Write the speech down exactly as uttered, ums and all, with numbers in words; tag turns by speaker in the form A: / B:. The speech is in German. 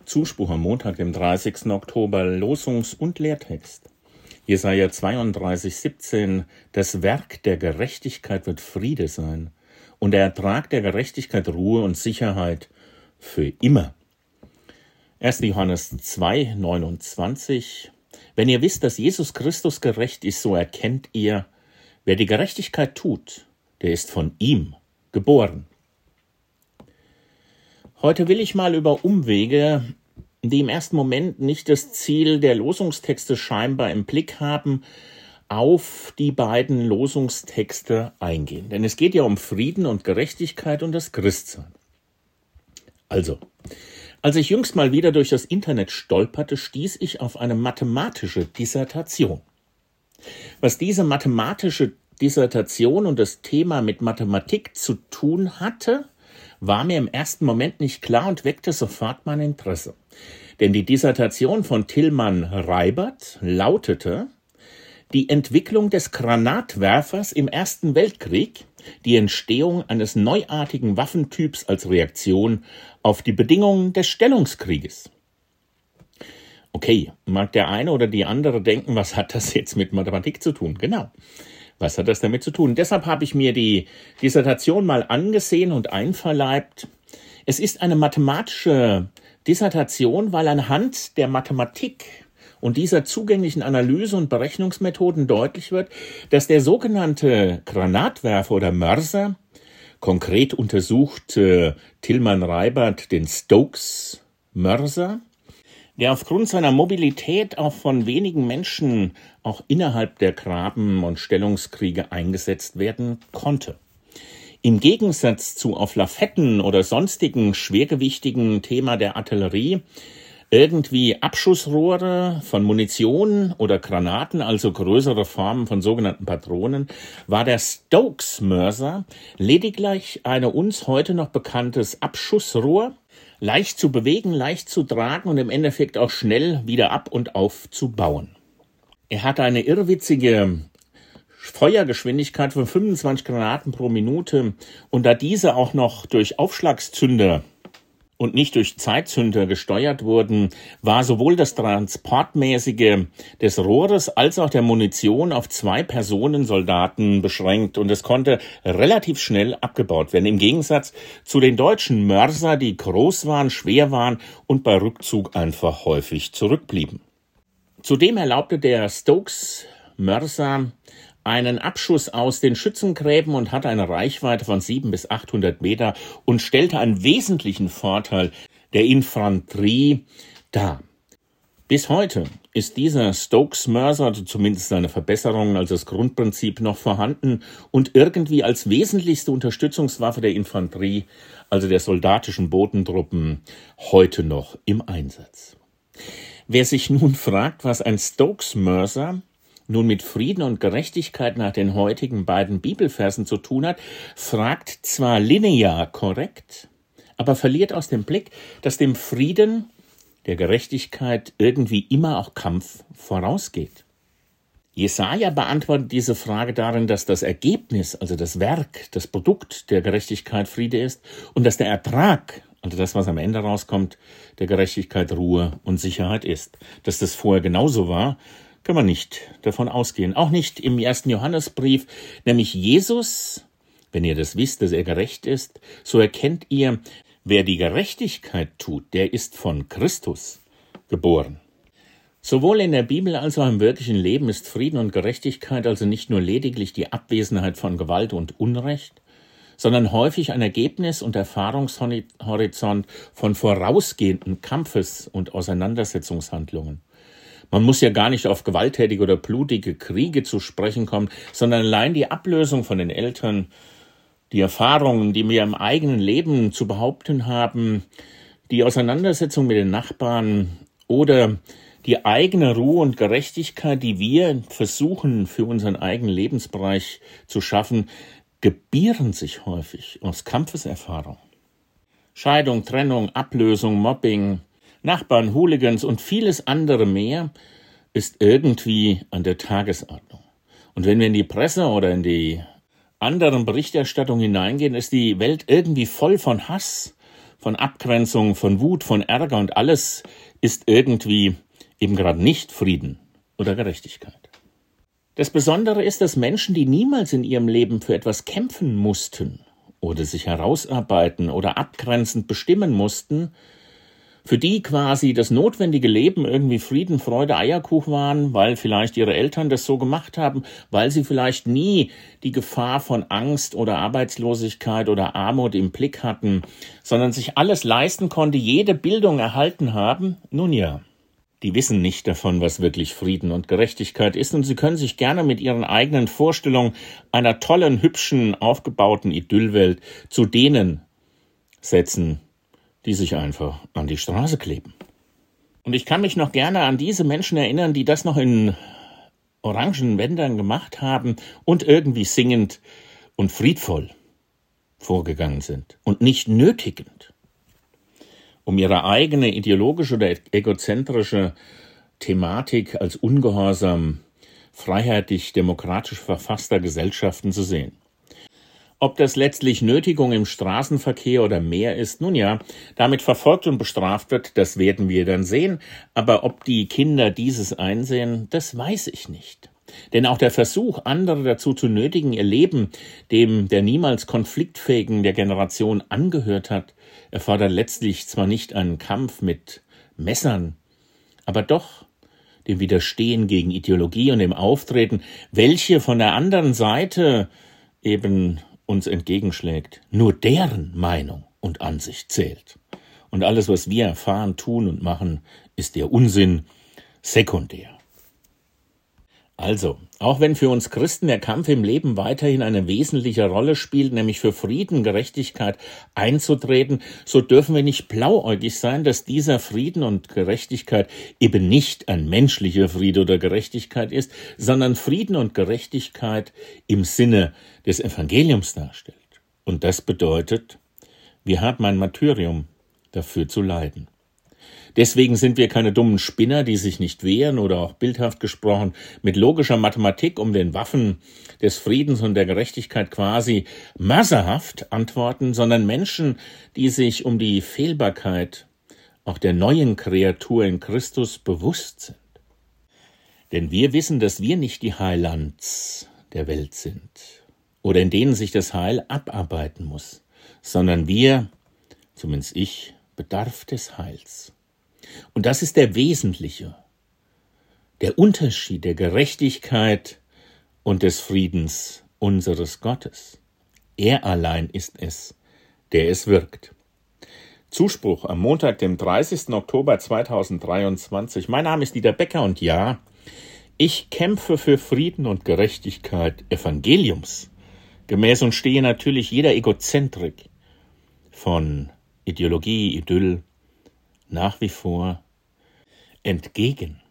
A: Zuspruch am Montag, dem dreißigsten Oktober, Losungs- und Lehrtext. Jesaja zweiunddreißig, siebzehn. Das Werk der Gerechtigkeit wird Friede sein und der Ertrag der Gerechtigkeit Ruhe und Sicherheit für immer. erster Johannes zwei, neunundzwanzig. Wenn ihr wisst, dass Jesus Christus gerecht ist, so erkennt ihr, wer die Gerechtigkeit tut, der ist von ihm geboren. Heute will ich mal über Umwege, die im ersten Moment nicht das Ziel der Losungstexte scheinbar im Blick haben, auf die beiden Losungstexte eingehen. Denn es geht ja um Frieden und Gerechtigkeit und das Christsein. Also, als ich jüngst mal wieder durch das Internet stolperte, stieß ich auf eine mathematische Dissertation. Was diese mathematische Dissertation und das Thema mit Mathematik zu tun hatte, war mir im ersten Moment nicht klar und weckte sofort mein Interesse. Denn die Dissertation von Tilman Reibert lautete: Die Entwicklung des Granatwerfers im Ersten Weltkrieg, die Entstehung eines neuartigen Waffentyps als Reaktion auf die Bedingungen des Stellungskrieges. Okay, mag der eine oder die andere denken, was hat das jetzt mit Mathematik zu tun? Genau. Was hat das damit zu tun? Deshalb habe ich mir die Dissertation mal angesehen und einverleibt. Es ist eine mathematische Dissertation, weil anhand der Mathematik und dieser zugänglichen Analyse- und Berechnungsmethoden deutlich wird, dass der sogenannte Granatwerfer oder Mörser, konkret untersucht äh, Tilman Reibert den Stokes-Mörser, der aufgrund seiner Mobilität auch von wenigen Menschen auch innerhalb der Graben- und Stellungskriege eingesetzt werden konnte. Im Gegensatz zu auf Lafetten oder sonstigen schwergewichtigen Thema der Artillerie irgendwie Abschussrohre von Munition oder Granaten, also größere Formen von sogenannten Patronen, war der Stokes-Mörser lediglich ein uns heute noch bekanntes Abschussrohr, leicht zu bewegen, leicht zu tragen und im Endeffekt auch schnell wieder ab- und aufzubauen. Er hatte eine irrwitzige Feuergeschwindigkeit von fünfundzwanzig Granaten pro Minute und da diese auch noch durch Aufschlagszünder und nicht durch Zeitzünder gesteuert wurden, war sowohl das Transportmäßige des Rohres als auch der Munition auf zwei Personensoldaten beschränkt und es konnte relativ schnell abgebaut werden, im Gegensatz zu den deutschen Mörser, die groß waren, schwer waren und bei Rückzug einfach häufig zurückblieben. Zudem erlaubte der Stokes-Mörser einen Abschuss aus den Schützengräben und hatte eine Reichweite von siebenhundert bis achthundert Meter und stellte einen wesentlichen Vorteil der Infanterie dar. Bis heute ist dieser Stokes-Mörser, also zumindest seine Verbesserung, also das Grundprinzip, noch vorhanden und irgendwie als wesentlichste Unterstützungswaffe der Infanterie, also der soldatischen Bodentruppen, heute noch im Einsatz. Wer sich nun fragt, was ein Stokes-Mörser nun mit Frieden und Gerechtigkeit nach den heutigen beiden Bibelversen zu tun hat, fragt zwar linear korrekt, aber verliert aus dem Blick, dass dem Frieden, der Gerechtigkeit irgendwie immer auch Kampf vorausgeht. Jesaja beantwortet diese Frage darin, dass das Ergebnis, also das Werk, das Produkt der Gerechtigkeit Friede ist und dass der Ertrag, also das, was am Ende rauskommt, der Gerechtigkeit Ruhe und Sicherheit ist. Dass das vorher genauso war, kann man nicht davon ausgehen. Auch nicht im ersten Johannesbrief, nämlich Jesus, wenn ihr das wisst, dass er gerecht ist, so erkennt ihr, wer die Gerechtigkeit tut, der ist von Christus geboren. Sowohl in der Bibel als auch im wirklichen Leben ist Frieden und Gerechtigkeit also nicht nur lediglich die Abwesenheit von Gewalt und Unrecht, sondern häufig ein Ergebnis und Erfahrungshorizont von vorausgehenden Kampfes- und Auseinandersetzungshandlungen. Man muss ja gar nicht auf gewalttätige oder blutige Kriege zu sprechen kommen, sondern allein die Ablösung von den Eltern, die Erfahrungen, die wir im eigenen Leben zu behaupten haben, die Auseinandersetzung mit den Nachbarn oder die eigene Ruhe und Gerechtigkeit, die wir versuchen für unseren eigenen Lebensbereich zu schaffen, gebieren sich häufig aus Kampfeserfahrung. Scheidung, Trennung, Ablösung, Mobbing, Nachbarn, Hooligans und vieles andere mehr ist irgendwie an der Tagesordnung. Und wenn wir in die Presse oder in die anderen Berichterstattungen hineingehen, ist die Welt irgendwie voll von Hass, von Abgrenzung, von Wut, von Ärger und alles ist irgendwie eben gerade nicht Frieden oder Gerechtigkeit. Das Besondere ist, dass Menschen, die niemals in ihrem Leben für etwas kämpfen mussten oder sich herausarbeiten oder abgrenzend bestimmen mussten, für die quasi das notwendige Leben irgendwie Frieden, Freude, Eierkuchen waren, weil vielleicht ihre Eltern das so gemacht haben, weil sie vielleicht nie die Gefahr von Angst oder Arbeitslosigkeit oder Armut im Blick hatten, sondern sich alles leisten konnte, jede Bildung erhalten haben, nun ja. Die wissen nicht davon, was wirklich Frieden und Gerechtigkeit ist, und sie können sich gerne mit ihren eigenen Vorstellungen einer tollen, hübschen, aufgebauten Idyllwelt zu denen setzen, die sich einfach an die Straße kleben. Und ich kann mich noch gerne an diese Menschen erinnern, die das noch in orangen Wändern gemacht haben und irgendwie singend und friedvoll vorgegangen sind und nicht nötigend, um ihre eigene ideologische oder egozentrische Thematik als ungehorsam, freiheitlich, demokratisch verfasster Gesellschaften zu sehen. Ob das letztlich Nötigung im Straßenverkehr oder mehr ist, nun ja, damit verfolgt und bestraft wird, das werden wir dann sehen. Aber ob die Kinder dieses einsehen, das weiß ich nicht. Denn auch der Versuch, andere dazu zu nötigen, ihr Leben dem der niemals konfliktfähigen der Generation angehört hat, erfordert letztlich zwar nicht einen Kampf mit Messern, aber doch dem Widerstehen gegen Ideologie und dem Auftreten, welche von der anderen Seite eben uns entgegenschlägt. Nur deren Meinung und Ansicht zählt. Und alles, was wir erfahren, tun und machen, ist der Unsinn sekundär. Also, auch wenn für uns Christen der Kampf im Leben weiterhin eine wesentliche Rolle spielt, nämlich für Frieden, Gerechtigkeit einzutreten, so dürfen wir nicht blauäugig sein, dass dieser Frieden und Gerechtigkeit eben nicht ein menschlicher Friede oder Gerechtigkeit ist, sondern Frieden und Gerechtigkeit im Sinne des Evangeliums darstellt. Und das bedeutet, wir haben ein Martyrium dafür zu leiden. Deswegen sind wir keine dummen Spinner, die sich nicht wehren oder auch bildhaft gesprochen mit logischer Mathematik um den Waffen des Friedens und der Gerechtigkeit quasi mörserhaft antworten, sondern Menschen, die sich um die Fehlbarkeit auch der neuen Kreatur in Christus bewusst sind. Denn wir wissen, dass wir nicht die Heilands der Welt sind oder in denen sich das Heil abarbeiten muss, sondern wir, zumindest ich, bedarf des Heils. Und das ist der wesentliche, der Unterschied der Gerechtigkeit und des Friedens unseres Gottes. Er allein ist es, der es wirkt. Zuspruch am Montag, dem dreißigsten Oktober zweitausenddreiundzwanzig. Mein Name ist Dieter Becker und ja, ich kämpfe für Frieden und Gerechtigkeit Evangeliums gemäß und stehe natürlich jeder Egozentrik von Ideologie, Idyll nach wie vor entgegen.